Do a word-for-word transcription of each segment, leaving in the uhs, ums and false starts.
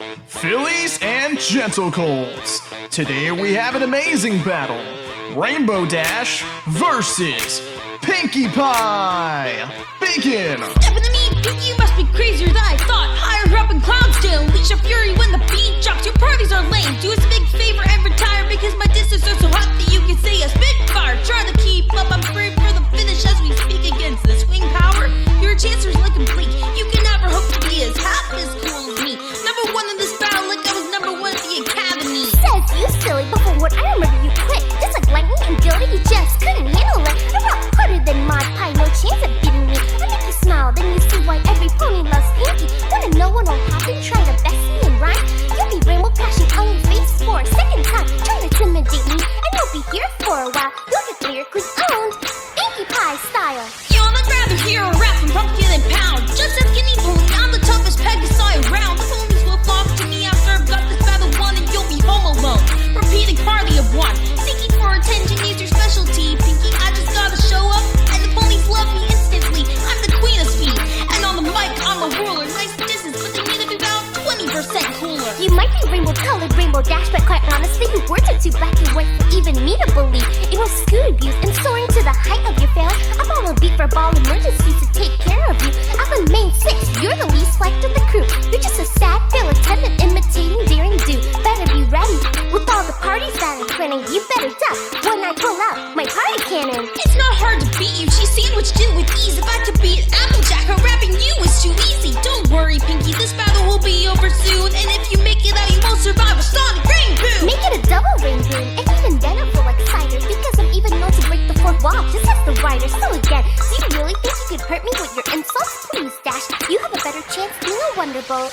Fillies and Gentle Colts. Today we have an amazing battle. Rainbow Dash versus Pinkie Pie. Begin. Stepping to me, Pinkie, you must be crazier than I thought. Higher up in Cloudsdale, unleash your fury when the beat drops. Your parties are lame. Do us a big favor and retire because my distance are so hot that you can say a spitfire. Try to keep up, I'm brave for the finish as we speak against the swing power. Your chances are looking bleak. You can never hope to be as half as cool as me. Number one in this battle, like I was number one at the academy. Says you silly, but for what I remember you quit. Just like lightning and Dilly, you just couldn't handle it. A rock harder than Mod Pie, no chance of beating me. I make you smile, then you see why every pony loves Pinkie. Wanna know what will happen? Try to best me and rhyme. You'll be rainbow crashing on your face for a second time. Try to intimidate me, and you'll be here for a while. You'll get lyrically owned, Pinkie Pie style. Yo, I'd rather hear a rap from Pumpkin and Pound. Just as Skinny Pony, I'm the toughest Pegasi around. The ponies will flock to me after I've got this battle won, and you'll be home alone. Repeating party of one. Seeking for attention is your specialty, Pinkie. I just gotta show up, and the ponies love me instantly. I'm the queen of speed, and on the mic, I'm a ruler. Nice distance, but they need to be about twenty percent cooler. You might be rainbow colored, rainbow dash, but quite honestly, your words are too black and white for even me to believe. It was Scooby Doo and soaring to the height of your fail. I'm on a beat for ball emergencies to take care of you. I'm the main six, you're the least liked of the crew. You're just a sad fail attendant imitating daring do. Better be ready with all the parties that are planning. You better duck when I pull out my party cannon. It's not hard to beat you, she's sandwiched in with ease. If I could beat Applejack, her rapping you is too easy. Don't worry, Pinkie, this battle will be over soon. And if you make it out, you won't survive a Sonic Rain Boom. Make it a double rain boom, and even then I feel like cider, because I'm even known to break the fourth wall, just as the writer. So again, do you really think you could hurt me with your insults? Please, Dash, you have a better chance being a Wonderbolt.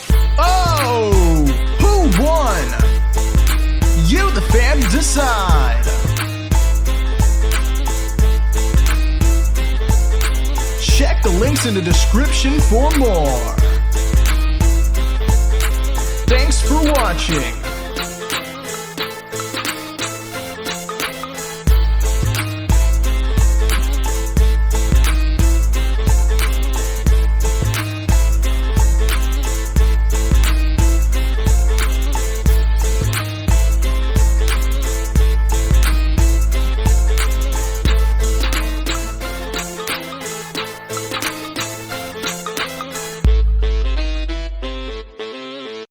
Oh, who won? You, the fan, decide. Check the links in the description for more. Thanks for watching.